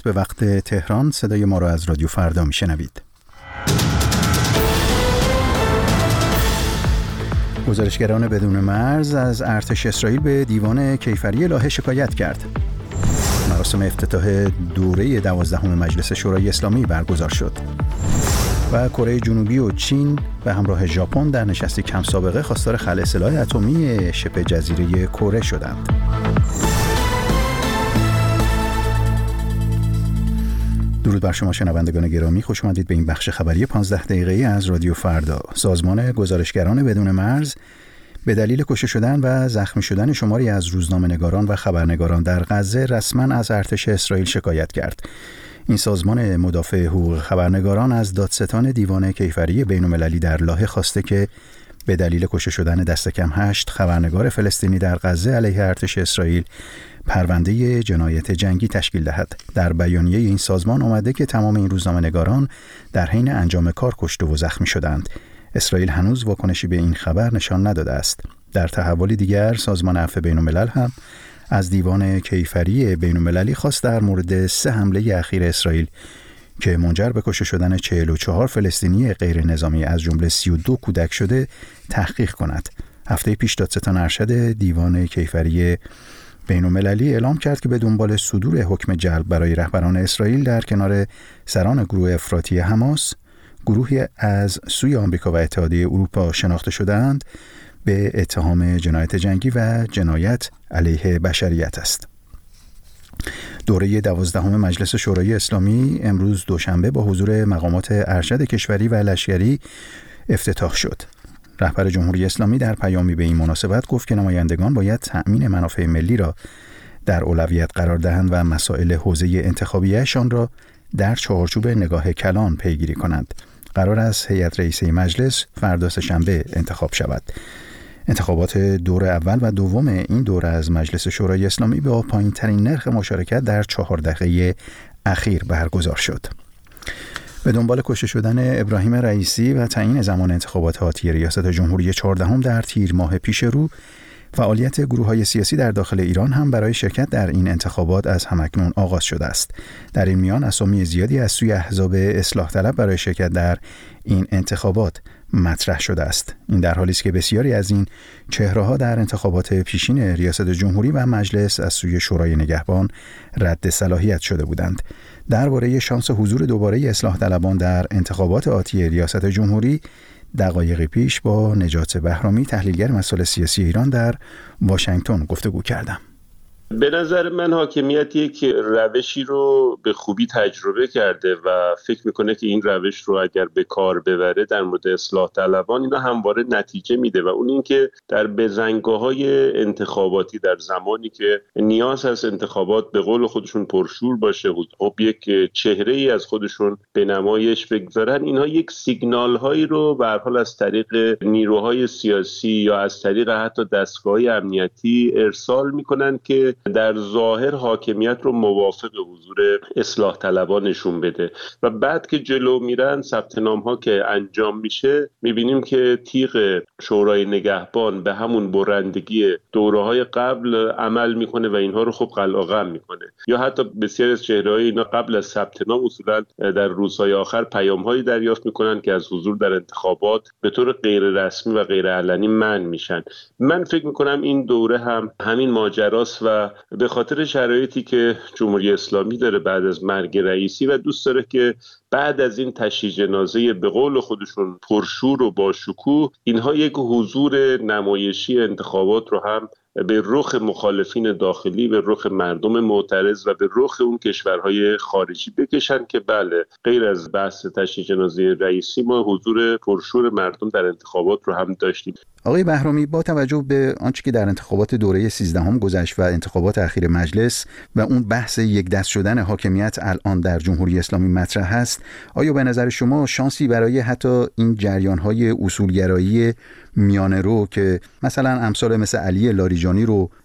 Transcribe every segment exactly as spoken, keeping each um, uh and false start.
به وقت تهران. صدای ما را از رادیو فردا میشنوید. گزارشگران بدون مرز از ارتش اسرائیل به دیوان کیفری لاهه شکایت کرد. مراسم افتتاح دوره دوازدهم مجلس شورای اسلامی برگزار شد. و کره جنوبی و چین به همراه ژاپن در نشستی کم سابقه خواستار خلع سلاح اتمی شبه جزیره کره شدند. درود بر شما شنوندگان گرامی، خوش آمدید به این بخش خبری پانزده دقیقه‌ای از رادیو فردا. سازمان گزارشگران بدون مرز به دلیل کشته شدن و زخمی شدن شماری از روزنامه‌نگاران و خبرنگاران در غزه رسما از ارتش اسرائیل شکایت کرد. این سازمان مدافع حقوق خبرنگاران از دادستان دیوان کیفری بین‌المللی در لاهه خواسته که به دلیل کشته شدن دست کم هشت خبرنگار فلسطینی در غزه علیه ارتش اسرائیل پرونده جنایت جنگی تشکیل دهد. در بیانیه این سازمان آمده که تمام این روزنامه‌نگاران در حین انجام کار کشته و زخمی شدند. اسرائیل هنوز واکنشی به این خبر نشان نداده است. در تحولی دیگر سازمان عفو بین‌الملل هم از دیوان کیفری بین‌المللی خواست در مورد سه حمله اخیر اسرائیل که منجر به کشته شدن چهل و چهار فلسطینی غیر نظامی از جمله سی و دو کودک شده تحقیق کند. هفته پیش دادستان ارشد دیوان کیفری بین‌المللی اعلام کرد که به دنبال صدور حکم جلب برای رهبران اسرائیل در کنار سران گروه افراطی حماس، گروهی از سوی آمریکا و اتحادیه اروپا شناخته شده‌اند، به اتهام جنایت جنگی و جنایت علیه بشریت است. دوره دوازدهم مجلس شورای اسلامی امروز دوشنبه با حضور مقامات ارشد کشوری و لشکری افتتاح شد. رهبر جمهوری اسلامی در پیامی به این مناسبت گفت که نمایندگان باید تأمین منافع ملی را در اولویت قرار دهند و مسائل حوزه انتخابیه‌شان را در چارچوب نگاه کلان پیگیری کنند. قرار است هیئت رئیسه مجلس فردا سه‌شنبه انتخاب شود. انتخابات دور اول و دوم این دوره از مجلس شورای اسلامی با پایین‌ترین نرخ مشارکت در چهار دهه اخیر برگزار شد. به دنبال کشته شدن ابراهیم رئیسی و تعیین زمان انتخابات آتی ریاست جمهوری چهاردهم در تیر ماه پیش رو، فعالیت گروه‌های سیاسی در داخل ایران هم برای شرکت در این انتخابات از همکنون آغاز شده است. در این میان اسامی زیادی از سوی احزاب اصلاح طلب برای شرکت در این انتخابات مطرح شده است. این در حالی است که بسیاری از این چهره‌ها در انتخابات پیشین ریاست جمهوری و مجلس از سوی شورای نگهبان رد صلاحیت شده بودند. درباره شانس حضور دوباره اصلاح طلبان در انتخابات آتی ریاست جمهوری دقایقی پیش با نجات بهرامی تحلیلگر مسائل سیاسی ایران در واشنگتن گفتگو کردم. به نظر من حاکمیت یک روشی رو به خوبی تجربه کرده و فکر میکنه که این روش رو اگر به کار ببره در مورد اصلاح طلبان اینا همواره نتیجه میده و اون این که در بزنگاه‌های انتخاباتی در زمانی که نیاز هست انتخابات به قول خودشون پرشور باشه و خب یک چهره ای از خودشون به نمایش بگذارن، اینها یک سیگنال هایی رو به هر حال از طریق نیروهای سیاسی یا از طریق حتی دستگاه‌های امنیتی ارسال میکنن که در ظاهر حاکمیت رو موافق حضور اصلاح طلبان نشون بده و بعد که جلو میرن ثبت نام ها که انجام میشه میبینیم که تیغ شورای نگهبان به همون برندگی دوره های قبل عمل میکنه و اینها رو خب قلقم میکنه. یا حتی بسیاری از چهره‌های اینا قبل از ثبت نام اصولا در روزهای آخر پیام هایی دریافت میکنن که از حضور در انتخابات به طور غیر رسمی و غیر علنی منع میشن. من فکر میکنم این دوره هم همین ماجراست و به خاطر شرایطی که جمهوری اسلامی داره بعد از مرگ رئیسی و دوست داره که بعد از این تشییع جنازه به قول خودشون پرشور و با شکوه اینها یک حضور نمایشی انتخابات رو هم به رخ مخالفین داخلی، به رخ مردم معترض و به رخ اون کشورهای خارجی بکشن که بله غیر از بحث تشییع جنازه رئیسی ما حضور پرشور مردم در انتخابات رو هم داشتیم. آقای بهرامی، با توجه به آنچه که در انتخابات دوره سیزدهم گذشت و انتخابات اخیر مجلس و اون بحث یک دست شدن حاکمیت الان در جمهوری اسلامی مطرح هست، آیا به نظر شما شانسی برای حتی این جریان‌های اصولگرایی میانه رو که مثلا امثال مثل علی لاریجانی رو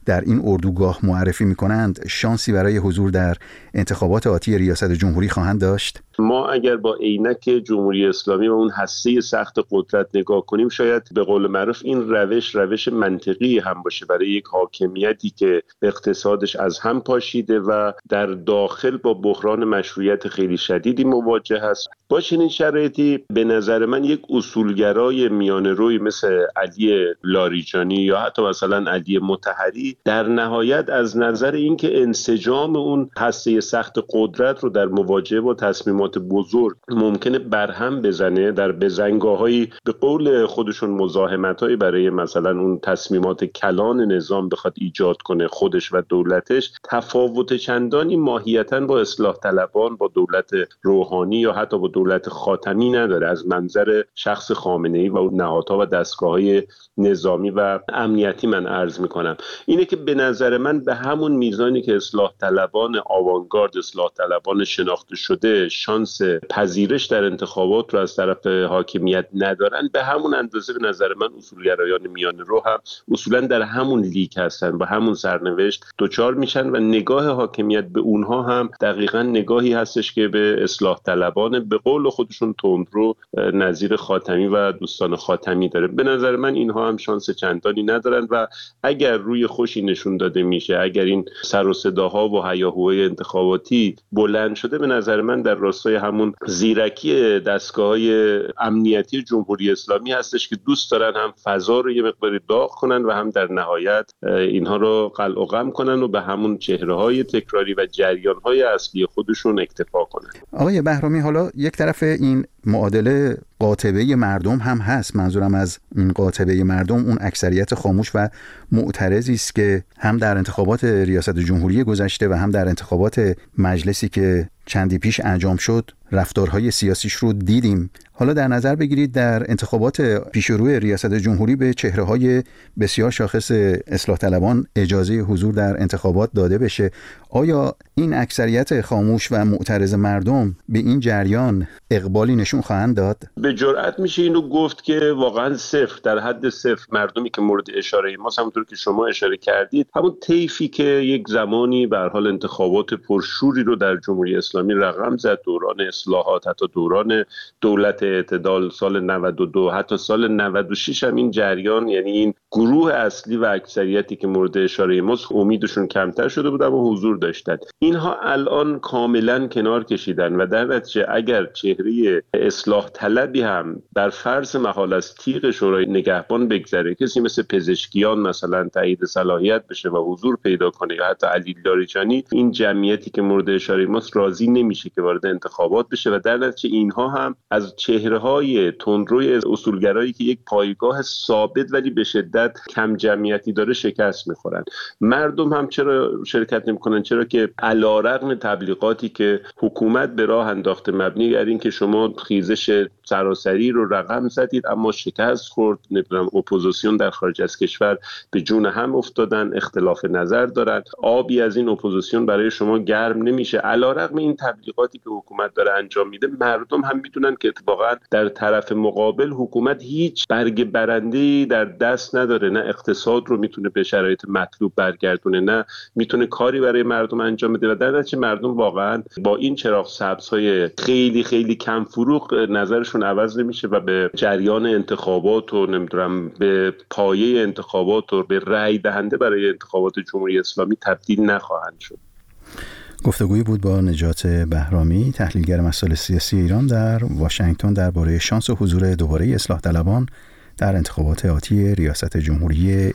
در این اردوگاه معرفی می‌کنند شانسی برای حضور در انتخابات آتی ریاست جمهوری خواهند داشت؟ ما اگر با عینک جمهوری اسلامی و اون هسته سخت قدرت نگاه کنیم، شاید به قول معروف این روش روش منطقی هم باشه برای یک حاکمیتی که اقتصادش از هم پاشیده و در داخل با بحران مشروعیت خیلی شدیدی مواجه هست. با چنین شرایطی به نظر من یک اصولگرای میانه روی مثل علی لاریجانی یا حتی مثلا علی مطهری در نهایت از نظر اینکه انسجام اون هسته سخت قدرت رو در مواجهه با تصمیمات بزرگ ممکنه برهم بزنه، در بزنگاهایی به قول خودشون مزاحمتایی برای مثلا اون تصمیمات کلان نظام بخواد ایجاد کنه خودش و دولتش، تفاوت چندانی ماهیتاً با اصلاح طلبان، با دولت روحانی یا حتی با دولت خاتمی نداره از منظر شخص خامنه‌ای و اون نهادها و دستگاه‌های نظامی و امنیتی. من عرض میکنم اینه که به نظر من به همون میزانی که اصلاح طلبان آوانگارد، اصلاح طلبان شناخته شده شانس پذیرش در انتخابات رو از طرف حاکمیت ندارن، به همون اندازه به نظر من اصولگرایان میانه رو هم اصولا در همون لیگ هستن، با همون سرنوشت دوچار میشن و نگاه حاکمیت به اونها هم دقیقاً نگاهی هستش که به اصلاح طلبان به قول خودشون تندرو نظیر خاتمی و دوستان خاتمی داره. به نظر من اینها هم شانس چندانی ندارن و اگر روی خوشی نشون داده میشه، اگر این سر و صداها و هیاهوهای انتخاباتی بلند شده، به نظر من در راستای همون زیرکی دستگاه‌های امنیتی جمهوری اسلامی هستش که دوست دارن هم فضا رو یه مقداری داغ کنن و هم در نهایت اینها رو قلع و قم کنن و به همون چهره‌های تکراری و جریان‌های اصلی خودشون اکتفا کنن. آقای بهرامی، حالا یک طرف این معادله قاطبه مردم هم هست. منظورم از این قاطبه مردم اون اکثریت خاموش و معترضی است که هم در انتخابات ریاست جمهوری گذشته و هم در انتخابات مجلسی که چندی پیش انجام شد رفتارهای سیاسیش رو دیدیم. حالا در نظر بگیرید در انتخابات پیشروی ریاست جمهوری به چهره‌های بسیار شاخص اصلاح طلبان اجازه حضور در انتخابات داده بشه، آیا این اکثریت خاموش و معترض مردم به این جریان اقبالی نشون خواهند داد؟ به جرئت میشه اینو گفت که واقعا صفر، در حد صفر مردمی که مورد اشاره ماست، همونطور که شما اشاره کردید، همون طیفی که یک زمانی به هر حال انتخابات پرشوری رو در جمهوری اسلامی رقم زد، دوران اصلاحات، حتی دوران دولت اعتدال سال نود و دو، حتی سال نود و شش هم این جریان، یعنی این گروه اصلی و اکثریتی که مورد اشاره ماست امیدشون کمتر شده بود اما حضور داشتند. اینها الان کاملا کنار کشیدن و در نتیجه اگر چهره اصلاح طلبی هم در فرض محال از تیغ شورای نگهبان بگذره، کسی مثل پزشکیان مثلا تایید صلاحیت بشه و حضور پیدا کنه یا حتی علی لاریجانی، این جمعیتی که مورد اشاره ماست راضی نمیشه که وارد انتخابات بشه و در نتیجه اینها هم از چهره‌های تندروی اصولگرایی که یک پایگاه ثابت ولی به شدت کم جمعیتی داره شکست میخورن. مردم هم چرا شرکت نمیکنن؟ چرا که علیرغم تبلیغاتی که حکومت به راه انداخته مبنی بر این که شما خیزش سراسری رو رقم زدید اما شکست خورد، نمیدونم اپوزیسیون در خارج از کشور به جون هم افتادن، اختلاف نظر دارن، آبی از این اپوزیسیون برای شما گرم نمیشه. علیرغم این تبلیغاتی که حکومت داره انجام میده، مردم هم میدونن که اتفاقا در طرف مقابل حکومت هیچ برگ برنده‌ای در دست نداره، نه اقتصاد رو میتونه به شرایط مطلوب برگردونه، نه میتونه کاری برای مردم انجام بده و در نتیجه مردم واقعا با این چراغ سبزهای خیلی خیلی کم فروغ نظرشون عوض نمیشه و به جریان انتخابات و نمیدونم به پایه انتخابات و به رأی دهنده برای انتخابات جمهوری اسلامی تبدیل نخواهند شد. گفتگویی بود با نجات بهرامی، تحلیلگر مسائل سیاسی ایران در واشنگتن درباره شانس حضور دوباره اصلاح طلبان در انتخابات آتی ریاست جمهوری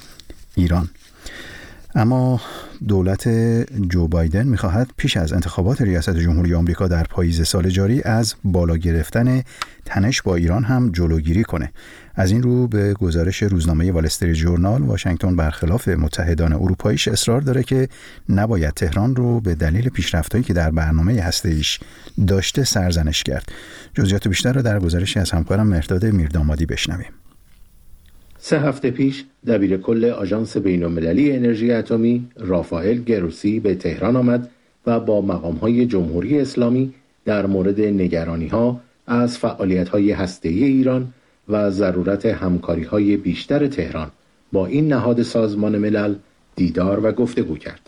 ایران. اما دولت جو بایدن می‌خواهد پیش از انتخابات ریاست جمهوری آمریکا در پاییز سال جاری از بالا گرفتن تنش با ایران هم جلوگیری کنه. از این رو به گزارش روزنامه وال استریت ژورنال، واشنگتن برخلاف متحدان اروپاییش اصرار داره که نباید تهران رو به دلیل پیشرفتایی که در برنامه هسته‌ایش داشته سرزنش کرد. جزئیات بیشتر را در گزارشی از همکارم مهرداد میردامادی بشنویم. سه هفته پیش دبیر کل آژانس بین‌المللی انرژی اتمی رافائل گروسی به تهران آمد و با مقام‌های جمهوری اسلامی در مورد نگرانی‌ها از فعالیت‌های هسته‌ای ایران و ضرورت همکاری‌های بیشتر تهران با این نهاد سازمان ملل دیدار و گفتگو کرد.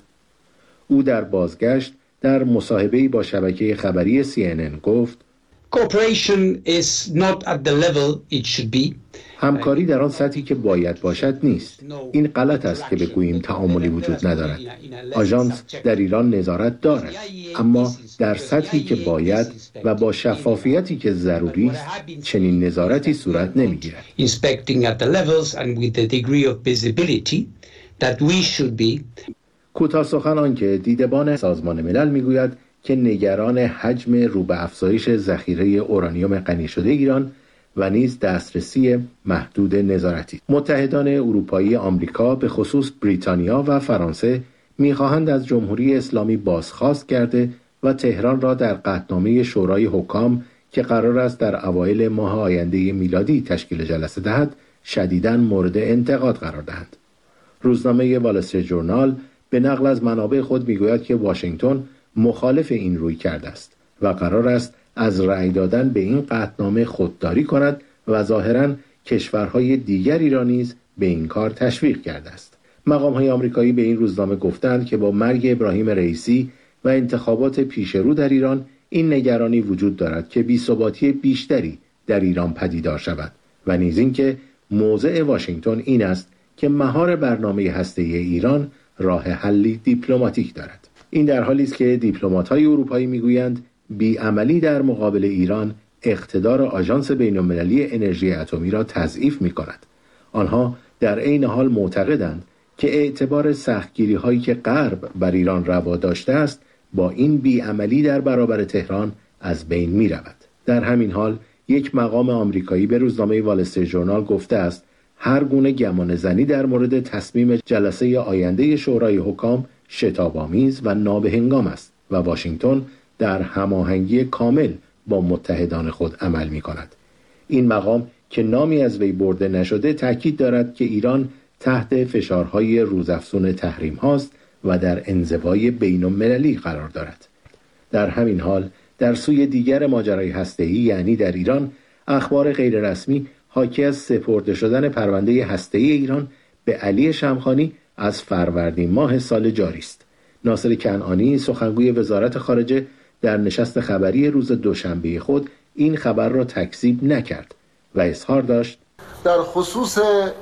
او در بازگشت در مصاحبه‌ای با شبکه خبری سی ان ان گفت Cooperation is not at the level it should be. همکاری در آن سطحی که باید باشد نیست. این غلط است که بگوییم تعاملی وجود ندارد. آژانس در ایران نظارت دارد، اما در سطحی که باید و با شفافیتی که ضروری است چنین نظارتی صورت نمیگیرد. Inspecting at the levels and with the degree of visibility that we should be. کوتاه سخن آنکه دیدبان سازمان ملل میگوید که نگران حجم رو به افزایش ذخیره اورانیوم غنی شده ایران و نیز دسترسی محدود نظارتی. متحدان اروپایی آمریکا به خصوص بریتانیا و فرانسه می‌خواهند از جمهوری اسلامی بازخواست کرده و تهران را در قطعنامه شورای حکام که قرار است در اوایل ماه آینده میلادی تشکیل جلسه دهد شدیداً مورد انتقاد قرار دهند. روزنامه وال استریت ژورنال به نقل از منابع خود میگوید که واشنگتن مخالف این روی کرده است و قرار است از رأی دادن به این قطعنامه خودداری کند و ظاهراً کشورهای دیگری را نیز به این کار تشویق کرده است. مقام‌های آمریکایی به این روزنامه گفتند که با مرگ ابراهیم رئیسی و انتخابات پیشرو در ایران این نگرانی وجود دارد که بی‌ثباتی بیشتری در ایران پدیدار شود و نیز اینکه موضع واشنگتن این است که مهار برنامه هسته‌ای ایران راه حلی دیپلماتیک دارد. این در حالی است که دیپلمات‌های اروپایی میگویند بی‌عملی در مقابل ایران اقتدار آژانس بین‌المللی انرژی اتمی را تضعیف می‌کند. آنها در عین حال معتقدند که اعتبار سختگیری‌هایی که غرب بر ایران روا داشته است با این بی‌عملی در برابر تهران از بین می‌رود. در همین حال یک مقام آمریکایی به روزنامه وال استریت ژورنال گفته است هر گونه گمانه‌زنی در مورد تصمیم جلسه آینده شورای حکام شتاب‌آمیز و نابهنگام است و واشنگتن در هماهنگی کامل با متحدان خود عمل می‌کند. این مقام که نامی از وی برده نشده تاکید دارد که ایران تحت فشارهای روزافزون تحریم هاست و در انزوای بین‌المللی قرار دارد. در همین حال در سوی دیگر ماجرای هسته‌ای یعنی در ایران اخبار غیررسمی حاکی از سپرده شدن پرونده هسته‌ای ایران به علی شمخانی از فروردین ماه سال جاری است. ناصر کنعانی سخنگوی وزارت خارجه در نشست خبری روز دوشنبه خود این خبر را تکذیب نکرد و اظهار داشت در خصوص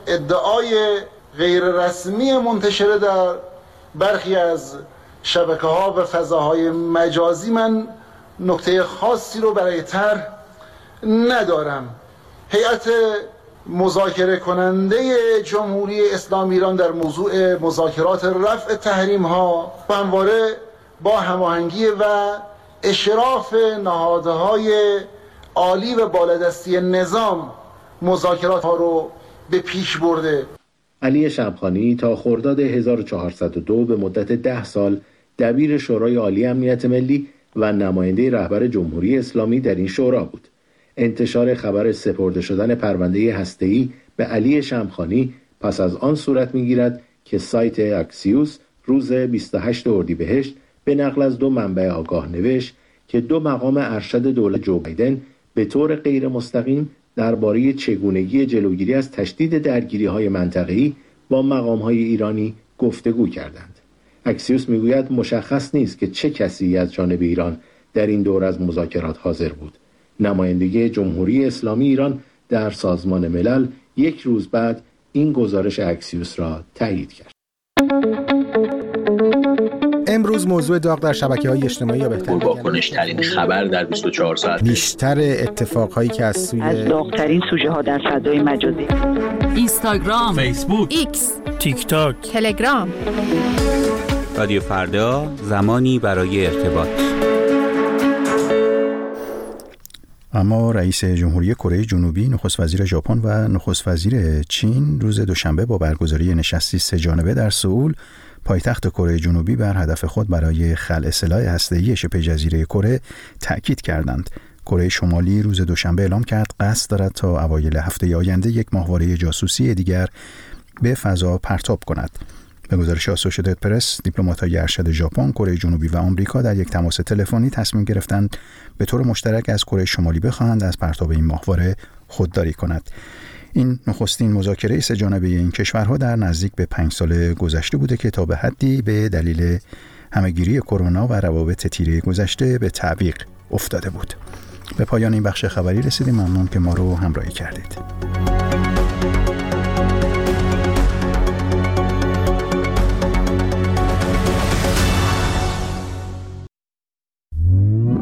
ادعای غیررسمی منتشره در برخی از شبکه‌ها و فضاهای مجازی من نکته خاصی رو برای طرح ندارم. هیئت مذاکره کننده جمهوری اسلامی ایران در موضوع مذاکرات رفع تحریم ها همواره با هماهنگی و اشراف نهادهای عالی و بالادستی نظام مذاکرات ها رو به پیش برده. علی شمخانی تا خرداد هزار و چهارصد و دو به مدت ده سال دبیر شورای عالی امنیت ملی و نماینده رهبر جمهوری اسلامی در این شورا بود. انتشار خبر سپرده شدن پرونده هسته‌ای به علی شمخانی پس از آن صورت می‌گیرد که سایت اکسیوس روز بیست و هشتم اردیبهشت به نقل از دو منبع آگاه نوشت که دو مقام ارشد دولت جو بایدن به طور غیر مستقیم درباره چگونگی جلوگیری از تشدید درگیری‌های منطقه‌ای با مقام‌های ایرانی گفتگو کردند. اکسیوس میگوید مشخص نیست که چه کسی از جانب ایران در این دور از مذاکرات حاضر بود. نمایندگی جمهوری اسلامی ایران در سازمان ملل یک روز بعد این گزارش اکسیوس را تایید کرد. امروز موضوع داغ در شبکه‌های اجتماعی یا بهتر واکنش ترین خبر در بیست و چهار ساعت، بیشتر اتفاقهایی که از سوی از داغ‌ترین سوژه ها در فضای مجازی، اینستاگرام، فیسبوک، ایکس، تیک تاک، تلگرام. رادیو فردا، زمانی برای ارتباط. اما رئیس جمهوری کره جنوبی، نخست وزیر ژاپن و نخست وزیر چین روز دوشنبه با برگزاری نشستی سه جانبه در سئول، پایتخت کره جنوبی، بر هدف خود برای خلع سلاح هسته‌ای شبه جزیره کره تأکید کردند. کره شمالی روز دوشنبه اعلام کرد قصد دارد تا اوایل هفته آینده یک ماهواره جاسوسی دیگر به فضا پرتاب کند. به گزارش آسوشییتد پرس، دیپلمات‌های ارشد ژاپن، کره جنوبی و آمریکا در یک تماس تلفنی تصمیم گرفتند به طور مشترک از کره شمالی بخواهند از پرتاب این ماهواره خودداری کند. این نخستین مذاکره سه‌جانبه این کشورها در نزدیک به پنج سال گذشته بوده که تا به حدی به دلیل همهگیری کرونا و روابط تیره گذشته به تعویق افتاده بود. به پایان این بخش خبری رسیدیم. ممنون که ما رو همراهی کردید.